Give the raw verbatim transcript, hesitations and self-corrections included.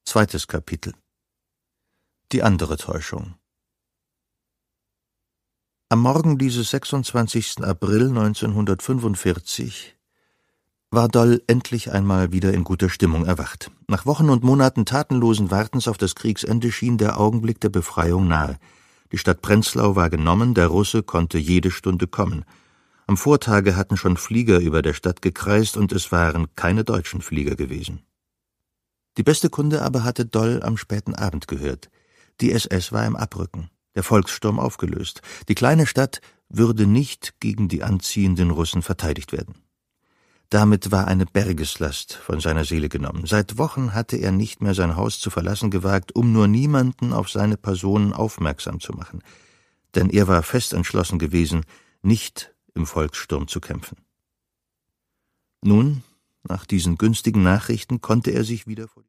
Zweites Kapitel. Die andere Täuschung. Am Morgen dieses sechsundzwanzigsten April neunzehnhundertfünfundvierzig war Doll endlich einmal wieder in guter Stimmung erwacht. Nach Wochen und Monaten tatenlosen Wartens auf das Kriegsende schien der Augenblick der Befreiung nahe. Die Stadt Prenzlau war genommen, der Russe konnte jede Stunde kommen. Am Vortage hatten schon Flieger über der Stadt gekreist, und es waren keine deutschen Flieger gewesen. Die beste Kunde aber hatte Doll am späten Abend gehört. Die S S war im Abrücken, der Volkssturm aufgelöst. Die kleine Stadt würde nicht gegen die anziehenden Russen verteidigt werden. Damit war eine Bergeslast von seiner Seele genommen. Seit Wochen hatte er nicht mehr sein Haus zu verlassen gewagt, um nur niemanden auf seine Person aufmerksam zu machen. Denn er war fest entschlossen gewesen, nicht im Volkssturm zu kämpfen. Nun, nach diesen günstigen Nachrichten, konnte er sich wieder vor